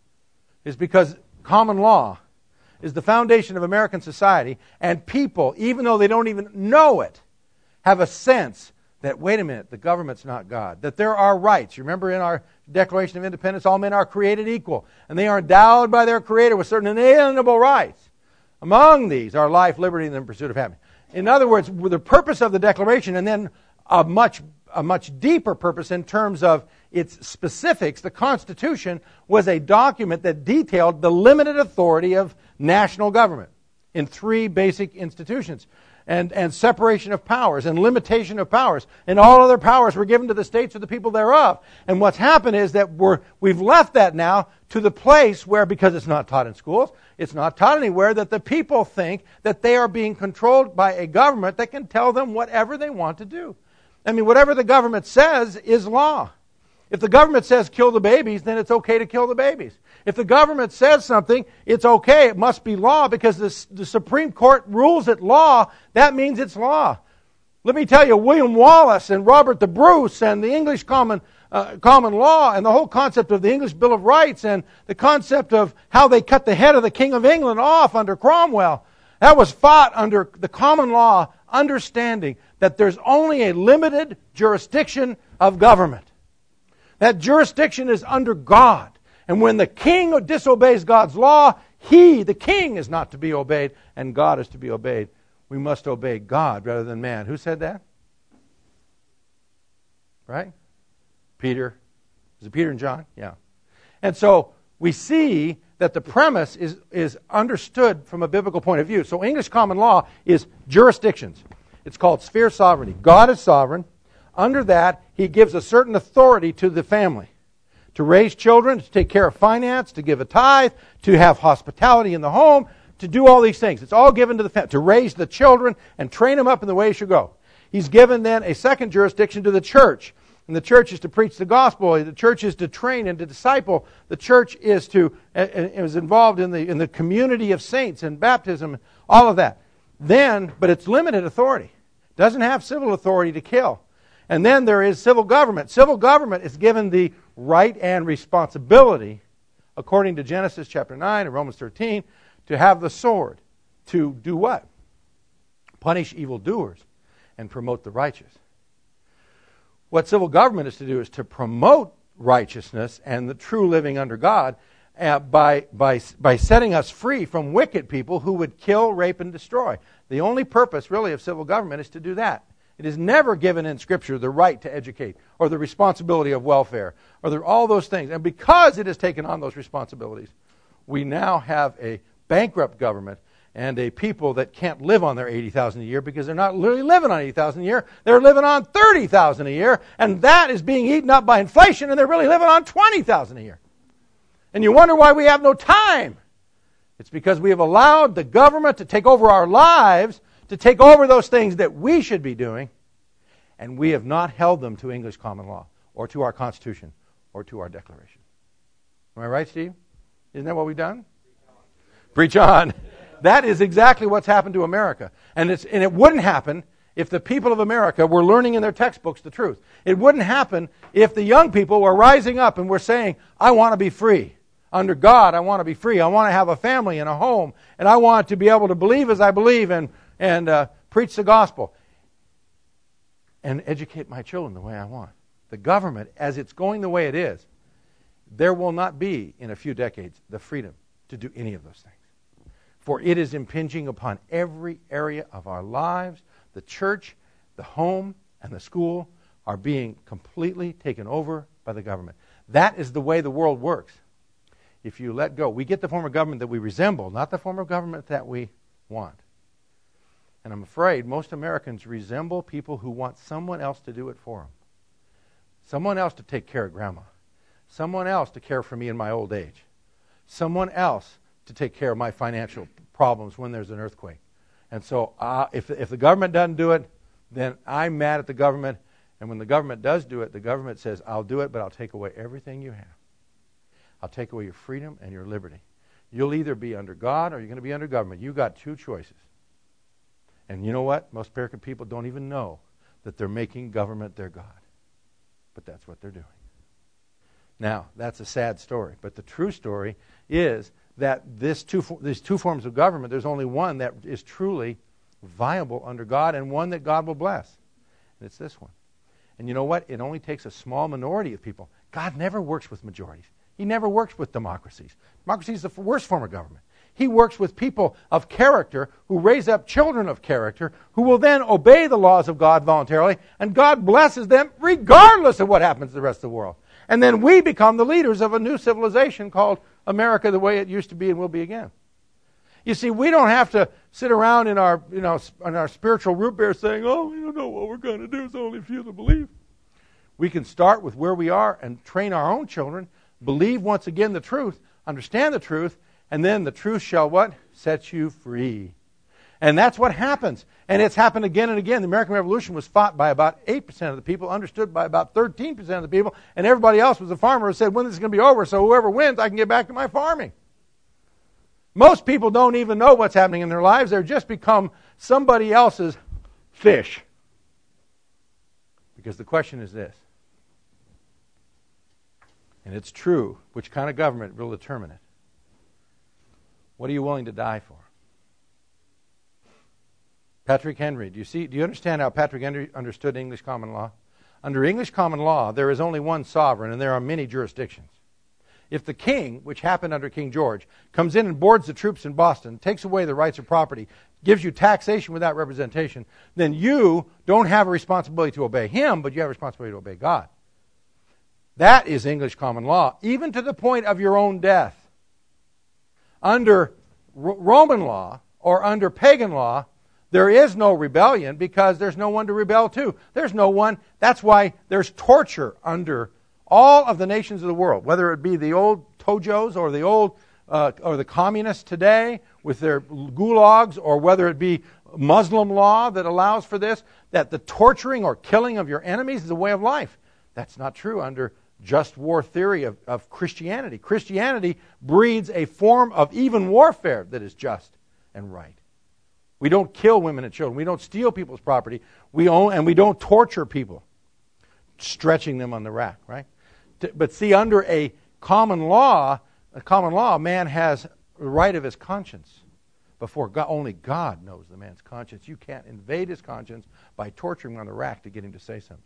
is because common law is the foundation of American society, and people, even though they don't even know it, have a sense that, wait a minute, the government's not God, that there are rights. You remember in our Declaration of Independence, all men are created equal, and they are endowed by their Creator with certain inalienable rights. Among these are life, liberty, and the pursuit of happiness. In other words, the purpose of the Declaration, and then a much a much deeper purpose in terms of its specifics, the Constitution was a document that detailed the limited authority of national government in three basic institutions, and, and separation of powers and limitation of powers, and all other powers were given to the states or the people thereof. And what's happened is that we're, we've left that now to the place where, because it's not taught in schools, it's not taught anywhere, that the people think that they are being controlled by a government that can tell them whatever they want to do. I mean, whatever the government says is law. If the government says kill the babies, then it's okay to kill the babies. If the government says something, it's okay. It must be law because the, the Supreme Court rules it law. That means it's law. Let me tell you, William Wallace and Robert the Bruce and the English common uh, common law and the whole concept of the English Bill of Rights and the concept of how they cut the head of the King of England off under Cromwell, that was fought under the common law understanding that there's only a limited jurisdiction of government. That jurisdiction is under God. And when the king disobeys God's law, he, the king, is not to be obeyed, and God is to be obeyed. We must obey God rather than man. Who said that? Right? Peter. Is it Peter and John? Yeah. And so we see that the premise is, is understood from a biblical point of view. So English common law is jurisdictions. It's called sphere sovereignty. God is sovereign. Under that, He gives a certain authority to the family. To raise children, to take care of finance, to give a tithe, to have hospitality in the home, to do all these things. It's all given to the family, to raise the children and train them up in the way they should go. He's given then a second jurisdiction to the church. And the church is to preach the gospel. The church is to train and to disciple. The church is to is involved in the in the community of saints and baptism, all of that. Then, but it's limited authority. It doesn't have civil authority to kill. And then there is civil government. Civil government is given the right and responsibility, according to Genesis chapter nine and Romans thirteen, to have the sword. To do what? Punish evildoers and promote the righteous. What civil government is to do is to promote righteousness and the true living under God uh, by, by, by setting us free from wicked people who would kill, rape, and destroy. The only purpose, really, of civil government is to do that. It is never given in Scripture the right to educate or the responsibility of welfare or the, all those things. And because it has taken on those responsibilities, we now have a bankrupt government and a people that can't live on their eighty thousand dollars a year because they're not literally living on eighty thousand dollars a year. They're living on thirty thousand dollars a year, and that is being eaten up by inflation, and they're really living on twenty thousand dollars a year. And you wonder why we have no time. It's because we have allowed the government to take over our lives, to take over those things that we should be doing, and we have not held them to English common law or to our Constitution or to our Declaration. Am I right, Steve? Isn't that what we've done? Preach on. That is exactly what's happened to America. And, it's, and it wouldn't happen if the people of America were learning in their textbooks the truth. It wouldn't happen if the young people were rising up and were saying, I want to be free. Under God, I want to be free. I want to have a family and a home. And I want to be able to believe as I believe and, and uh, preach the gospel. And educate my children the way I want. The government, as it's going the way it is, there will not be, in a few decades, the freedom to do any of those things. For it is impinging upon every area of our lives. The church, the home, and the school are being completely taken over by the government. That is the way the world works. If you let go, we get the form of government that we resemble, not the form of government that we want. And I'm afraid most Americans resemble people who want someone else to do it for them. Someone else to take care of grandma. Someone else to care for me in my old age. Someone else to take care of my financial problems when there's an earthquake. And so uh, if, if the government doesn't do it, then I'm mad at the government. And when the government does do it, the government says, I'll do it, but I'll take away everything you have. I'll take away your freedom and your liberty. You'll either be under God or you're going to be under government. You've got two choices. And you know what? Most American people don't even know that they're making government their God. But that's what they're doing. Now, that's a sad story. But the true story is that this two, these two forms of government, there's only one that is truly viable under God and one that God will bless. And it's this one. And you know what? It only takes a small minority of people. God never works with majorities. He never works with democracies. Democracy is the worst form of government. He works with people of character who raise up children of character who will then obey the laws of God voluntarily, and God blesses them regardless of what happens to the rest of the world. And then we become the leaders of a new civilization called America the way it used to be and will be again. You see, we don't have to sit around in our, you know, in our spiritual root beer saying, oh, we don't know what we're going to do. It's only a few that believe. We can start with where we are and train our own children, believe once again the truth, understand the truth, and then the truth shall what? Set you free. And that's what happens. And it's happened again and again. The American Revolution was fought by about eight percent of the people, understood by about thirteen percent of the people, and everybody else was a farmer who said, when this is going to be over, so whoever wins, I can get back to my farming. Most people don't even know what's happening in their lives. They're just become somebody else's fish. Because the question is this, and it's true, which kind of government will determine it. What are you willing to die for? Patrick Henry, do you see? Do you understand how Patrick Henry understood English common law? Under English common law, there is only one sovereign, and there are many jurisdictions. If the king, which happened under King George, comes in and boards the troops in Boston, takes away the rights of property, gives you taxation without representation, then you don't have a responsibility to obey him, but you have a responsibility to obey God. That is English common law, even to the point of your own death. Under R- Roman law or under pagan law, there is no rebellion because there's no one to rebel to. There's no one. That's why there's torture under all of the nations of the world, whether it be the old Tojos or the old uh, or the communists today with their gulags, or whether it be Muslim law that allows for this, that the torturing or killing of your enemies is a way of life. That's not true under just war theory of, of Christianity. Christianity breeds a form of even warfare that is just and right. We don't kill women and children. We don't steal people's property. We own, and we don't torture people, stretching them on the rack, right? But see, under a common law, a common law, man has the right of his conscience before God. Only God knows the man's conscience. You can't invade his conscience by torturing him on the rack to get him to say something.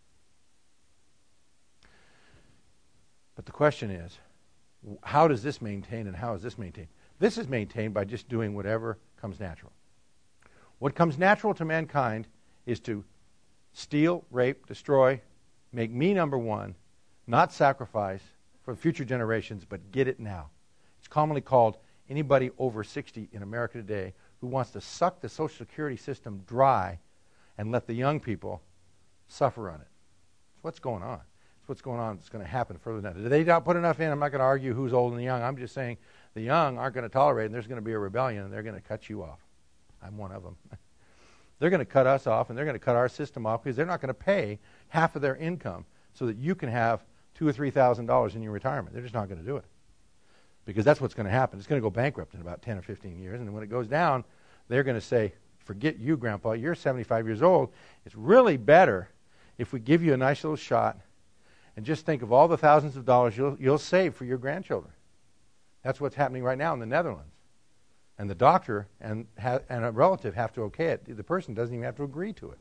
But the question is, how does this maintain and how is this maintained? This is maintained by just doing whatever comes natural. What comes natural to mankind is to steal, rape, destroy, make me number one, not sacrifice for future generations, but get it now. It's commonly called anybody over sixty in America today who wants to suck the Social Security system dry and let the young people suffer on it. That's what's going on. That's what's going on. It's going to happen further than that. Did they not put enough in? I'm not going to argue who's old and young. I'm just saying the young aren't going to tolerate it, and there's going to be a rebellion, and they're going to cut you off. I'm one of them. They're going to cut us off, and they're going to cut our system off because they're not going to pay half of their income so that you can have two or three thousand dollars in your retirement. They're just not going to do it because that's what's going to happen. It's going to go bankrupt in about ten or fifteen years, and when it goes down, they're going to say, "Forget you, Grandpa. You're seventy-five years old. It's really better if we give you a nice little shot, and just think of all the thousands of dollars you'll you'll save for your grandchildren." That's what's happening right now in the Netherlands. And the doctor and ha- and a relative have to okay it. The person doesn't even have to agree to it.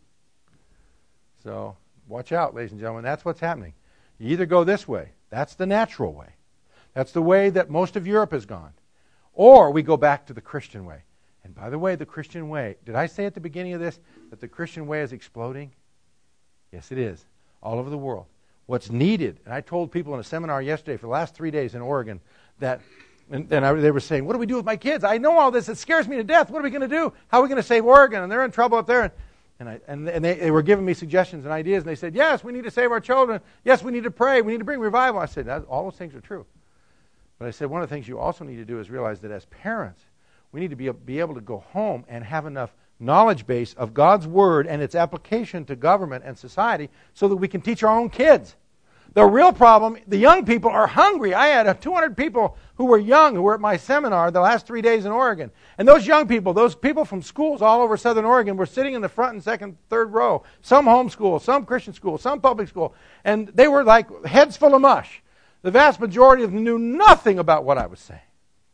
So watch out, ladies and gentlemen. That's what's happening. You either go this way. That's the natural way. That's the way that most of Europe has gone. Or we go back to the Christian way. And by the way, the Christian way, did I say at the beginning of this that the Christian way is exploding? Yes, it is. All over the world. What's needed, and I told people in a seminar yesterday for the last three days in Oregon that And, and I, they were saying, what do we do with my kids? I know all this. It scares me to death. What are we going to do? How are we going to save Oregon? And they're in trouble up there. And, and, I, and, and they, they were giving me suggestions and ideas. And they said, yes, we need to save our children. Yes, we need to pray. We need to bring revival. I said, that, all those things are true. But I said, one of the things you also need to do is realize that as parents, we need to be, be able to go home and have enough knowledge base of God's Word and its application to government and society so that we can teach our own kids. The real problem, the young people are hungry. I had two hundred people who were young who were at my seminar the last three days in Oregon. And those young people, those people from schools all over southern Oregon were sitting in the front and second, third row. Some homeschool, some Christian school, some public school. And they were like heads full of mush. The vast majority of them knew nothing about what I was saying.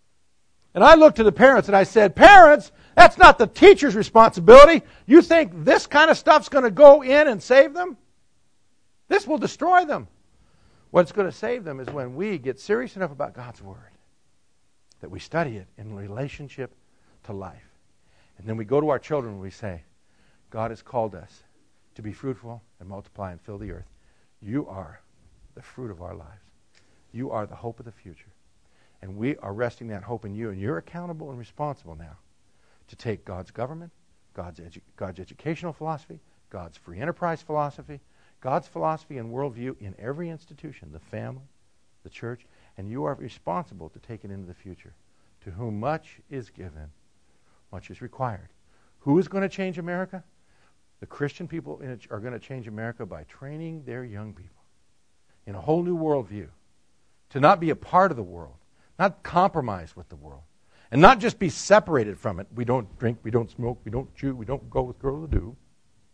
And I looked to the parents and I said, parents, that's not the teacher's responsibility. You think this kind of stuff's going to go in and save them? This will destroy them. What's going to save them is when we get serious enough about God's Word that we study it in relationship to life. And then we go to our children and we say, God has called us to be fruitful and multiply and fill the earth. You are the fruit of our lives. You are the hope of the future. And we are resting that hope in you. And you're accountable and responsible now to take God's government, God's, edu- God's educational philosophy, God's free enterprise philosophy, God's philosophy and worldview in every institution, the family, the church, and you are responsible to take it into the future. To whom much is given, much is required. Who is going to change America? The Christian people in it are going to change America by training their young people in a whole new worldview, to not be a part of the world, not compromise with the world, and not just be separated from it. We don't drink, we don't smoke, we don't chew, we don't go with girls who do.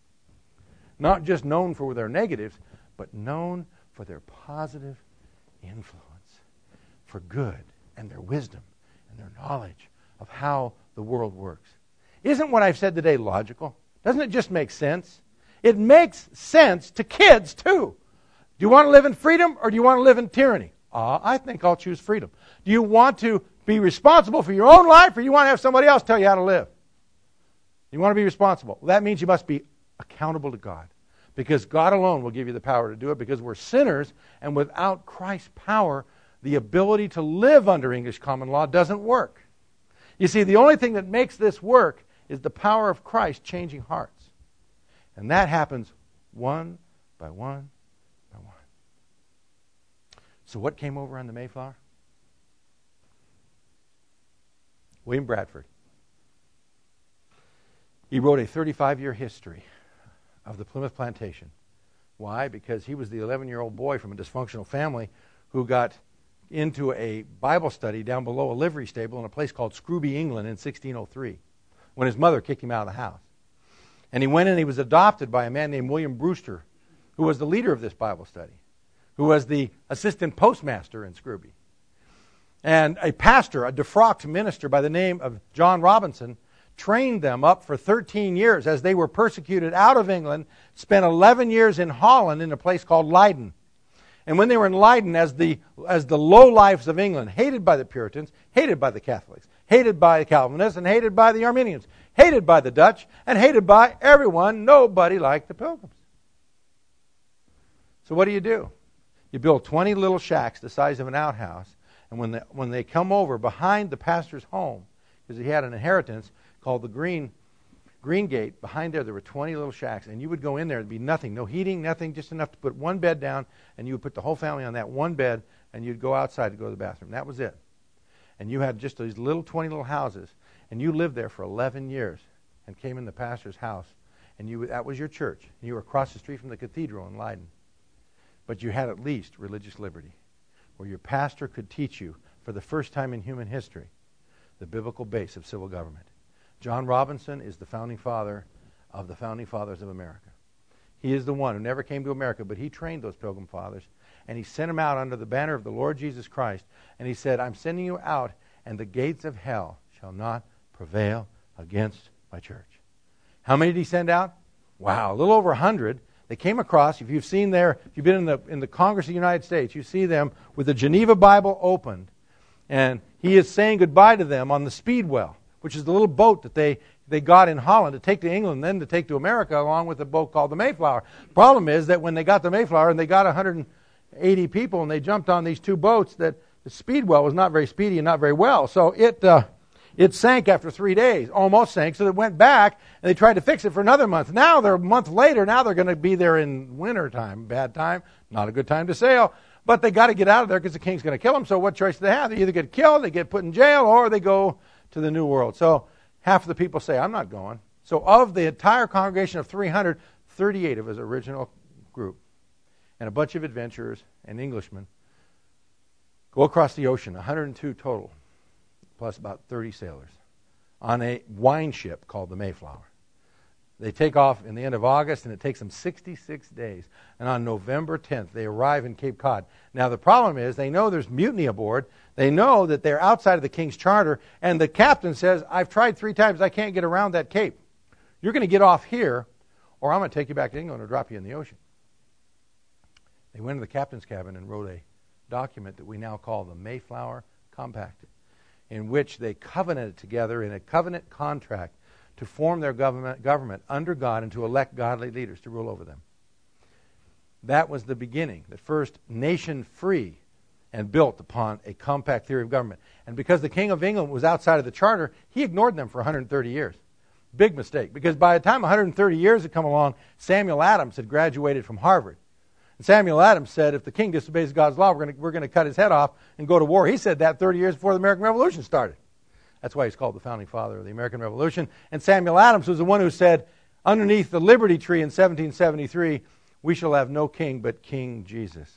Not just known for their negatives, but known for their positive influence, for good, and their wisdom, and their knowledge of how the world works. Isn't what I've said today logical? Doesn't it just make sense? It makes sense to kids, too. Do you want to live in freedom, or do you want to live in tyranny? Uh, I think I'll choose freedom. Do you want to be responsible for your own life, or you want to have somebody else tell you how to live? You want to be responsible. Well, that means you must be accountable to God. Because God alone will give you the power to do it, because we're sinners, and without Christ's power, the ability to live under English common law doesn't work. You see, the only thing that makes this work is the power of Christ changing hearts. And that happens one by one by one. So what came over on the Mayflower? William Bradford. He wrote a thirty-five-year history of the Plymouth Plantation. Why? Because he was the eleven-year-old boy from a dysfunctional family who got into a Bible study down below a livery stable in a place called Scrooby, England in sixteen oh three, when his mother kicked him out of the house. And he went and he was adopted by a man named William Brewster, who was the leader of this Bible study, who was the assistant postmaster in Scrooby. And a pastor, a defrocked minister by the name of John Robinson, trained them up for thirteen years as they were persecuted out of England, spent eleven years in Holland in a place called Leiden. And when they were in Leiden as the, as the low-lives of England, hated by the Puritans, hated by the Catholics, hated by the Calvinists, and hated by the Arminians, hated by the Dutch, and hated by everyone, nobody liked the Pilgrims. So what do you do? You build twenty little shacks the size of an outhouse, and when, the, when they come over behind the pastor's home, because he had an inheritance called the Green Green Gate, behind there there were twenty little shacks, and you would go in there, there'd be nothing, no heating, nothing, just enough to put one bed down, and you would put the whole family on that one bed, and you'd go outside to go to the bathroom. That was it. And you had just these little twenty little houses, and you lived there for eleven years, and came in the pastor's house, and you that was your church. You were across the street from the cathedral in Leiden. But you had at least religious liberty, where your pastor could teach you, for the first time in human history, the biblical base of civil government. John Robinson is the founding father of the founding fathers of America. He is the one who never came to America, but he trained those Pilgrim Fathers, and he sent them out under the banner of the Lord Jesus Christ, and he said, I'm sending you out, and the gates of hell shall not prevail against my church. How many did he send out? Wow, a little over a hundred. They came across, if you've seen there, if you've been in the, in the Congress of the United States, you see them with the Geneva Bible opened, and he is saying goodbye to them on the Speedwell, which is the little boat that they, they got in Holland to take to England, then to take to America, along with a boat called the Mayflower. The problem is that when they got the Mayflower and they got one hundred eighty people and they jumped on these two boats, that the Speedwell was not very speedy and not very well. So it uh, it sank after three days, almost sank. So it went back and they tried to fix it for another month. Now they're a month later. Now they're going to be there in winter time, bad time, not a good time to sail. But they got to get out of there because the king's going to kill them. So what choice do they have? They either get killed, they get put in jail, or they go to the New World. So half of the people say, I'm not going. So of the entire congregation of three hundred, thirty-eight of his original group, and a bunch of adventurers and Englishmen, go across the ocean, one hundred two total, plus about thirty sailors, on a wine ship called the Mayflower. They take off in the end of August, and it takes them sixty-six days. And on November tenth, they arrive in Cape Cod. Now, the problem is they know there's mutiny aboard. They know that they're outside of the King's Charter, and the captain says, I've tried three times. I can't get around that cape. You're going to get off here, or I'm going to take you back to England or drop you in the ocean. They went to the captain's cabin and wrote a document that we now call the Mayflower Compact, in which they covenanted together in a covenant contract to form their government, government under God and to elect godly leaders to rule over them. That was the beginning, the first nation free and built upon a compact theory of government. And because the King of England was outside of the charter, he ignored them for one hundred thirty years. Big mistake, because by the time one hundred thirty years had come along, Samuel Adams had graduated from Harvard. And Samuel Adams said, if the king disobeys God's law, we're going to, we're going to cut his head off and go to war. He said that thirty years before the American Revolution started. That's why he's called the founding father of the American Revolution. And Samuel Adams was the one who said, underneath the Liberty Tree in seventeen seventy-three, we shall have no king but King Jesus.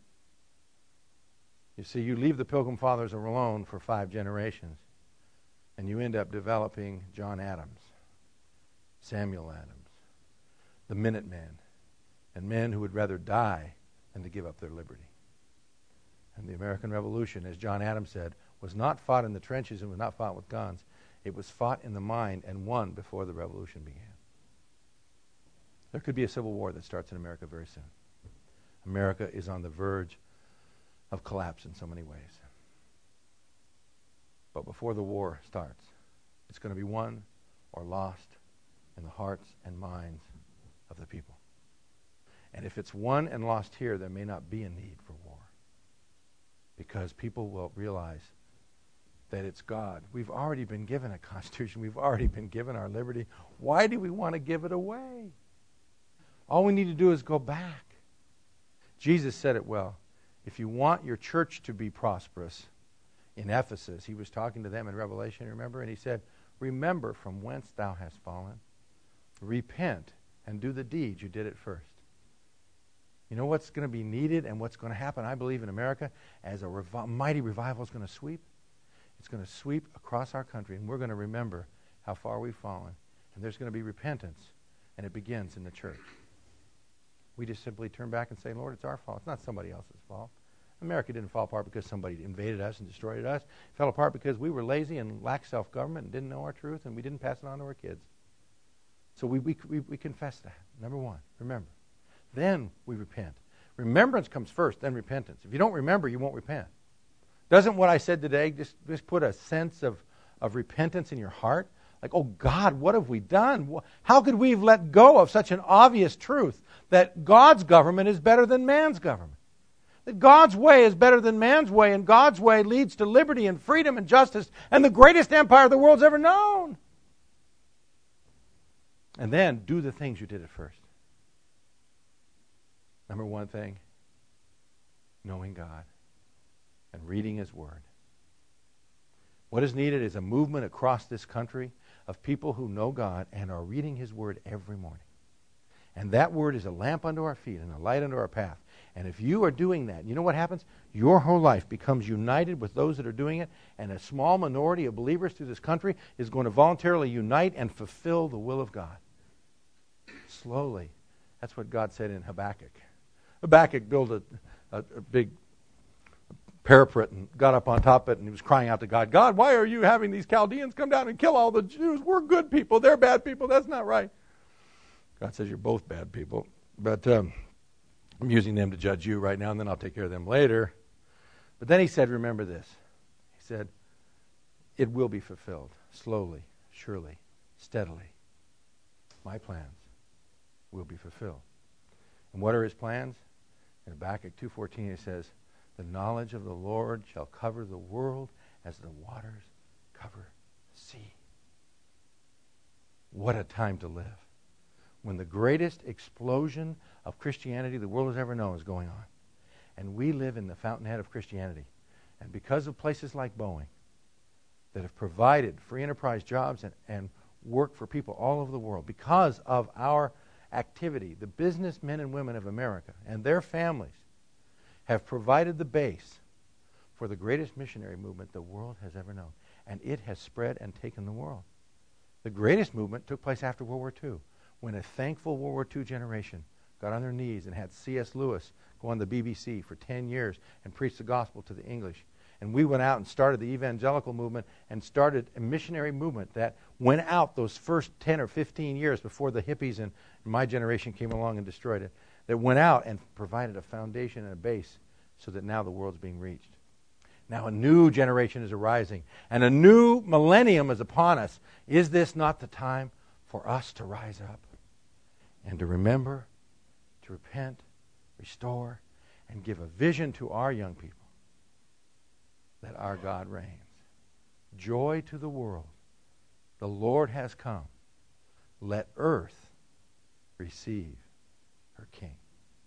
You see, you leave the Pilgrim Fathers alone for five generations, and you end up developing John Adams, Samuel Adams, the Minutemen, and men who would rather die than to give up their liberty. And the American Revolution, as John Adams said, was not fought in the trenches and was not fought with guns. It was fought in the mind and won before the revolution began. There could be a civil war that starts in America very soon. America is on the verge of collapse in so many ways. But before the war starts, it's going to be won or lost in the hearts and minds of the people. And if it's won and lost here, there may not be a need for war, because people will realize that it's God. We've already been given a constitution. We've already been given our liberty. Why do we want to give it away? All we need to do is go back. Jesus said it well. If you want your church to be prosperous, in Ephesus. He was talking to them in Revelation, remember? And he said, remember from whence thou hast fallen. Repent and do the deeds you did at first. You know what's going to be needed and what's going to happen, I believe, in America as a revi- mighty revival is going to sweep? It's going to sweep across our country, and we're going to remember how far we've fallen. And there's going to be repentance, and it begins in the church. We just simply turn back and say, Lord, it's our fault. It's not somebody else's fault. America didn't fall apart because somebody invaded us and destroyed us. It fell apart because we were lazy and lacked self-government and didn't know our truth, and we didn't pass it on to our kids. So we, we, we, we confess that. Number one, remember. Then we repent. Remembrance comes first, then repentance. If you don't remember, you won't repent. Doesn't what I said today just, just put a sense of, of repentance in your heart? Like, oh God, what have we done? How could we have let go of such an obvious truth that God's government is better than man's government? That God's way is better than man's way, and God's way leads to liberty and freedom and justice and the greatest empire the world's ever known. And then do the things you did at first. Number one thing, knowing God and reading His Word. What is needed is a movement across this country of people who know God and are reading His Word every morning. And that Word is a lamp unto our feet and a light unto our path. And if you are doing that, you know what happens? Your whole life becomes united with those that are doing it, and a small minority of believers through this country is going to voluntarily unite and fulfill the will of God. Slowly. That's what God said in Habakkuk. Habakkuk built a, a, a big parapet and got up on top of it, and he was crying out to God, God, why are you having these Chaldeans come down and kill all the Jews? We're good people. They're bad people. That's not right. God says you're both bad people. But um, I'm using them to judge you right now, and then I'll take care of them later. But then he said, remember this. He said, it will be fulfilled slowly, surely, steadily. My plans will be fulfilled. And what are his plans? In Habakkuk two fourteen it says, the knowledge of the Lord shall cover the world as the waters cover the sea. What a time to live, when the greatest explosion of Christianity the world has ever known is going on. And we live in the fountainhead of Christianity. And because of places like Boeing that have provided free enterprise jobs and, and work for people all over the world, because of our activity, the businessmen and women of America and their families have provided the base for the greatest missionary movement the world has ever known. And it has spread and taken the world. The greatest movement took place after World War Two, when a thankful World War Two generation got on their knees and had C S Lewis go on the B B C for ten years and preach the gospel to the English. And we went out and started the evangelical movement and started a missionary movement that went out those first ten or fifteen years before the hippies and my generation came along and destroyed it, that went out and provided a foundation and a base so that now the world's being reached. Now a new generation is arising, and a new millennium is upon us. Is this not the time for us to rise up and to remember, to repent, restore, and give a vision to our young people that our God reigns? Joy to the world. The Lord has come. Let earth receive her King.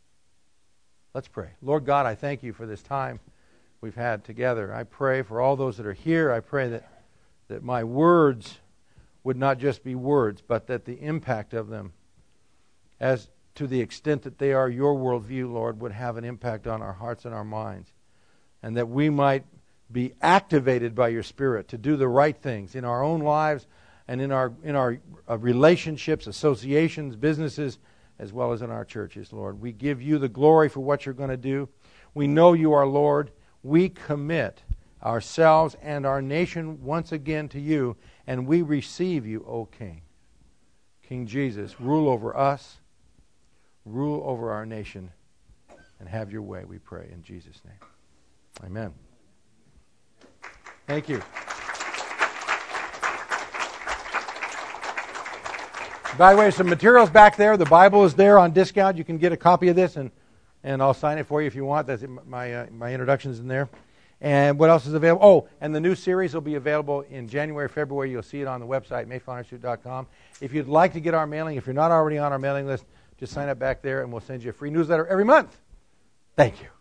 Let's pray. Lord God, I thank you for this time we've had together. I pray for all those that are here. I pray that, that my words would not just be words, but that the impact of them, as to the extent that they are your worldview, Lord, would have an impact on our hearts and our minds. And that we might be activated by your Spirit to do the right things in our own lives and in our in our uh, relationships, associations, businesses, as well as in our churches, Lord. We give you the glory for what you're going to do. We know you are Lord. We commit ourselves and our nation once again to you, and we receive you, O King. King Jesus, rule over us, rule over our nation, and have your way, we pray, in Jesus' name. Amen. Thank you. By the way, some materials back there. The Bible is there on discount. You can get a copy of this, and, and I'll sign it for you if you want. That's it. My uh, my introduction's in there. And what else is available? Oh, and the new series will be available in January, February. You'll see it on the website, mayflower institute dot com. If you'd like to get our mailing, if you're not already on our mailing list, just sign up back there, and we'll send you a free newsletter every month. Thank you.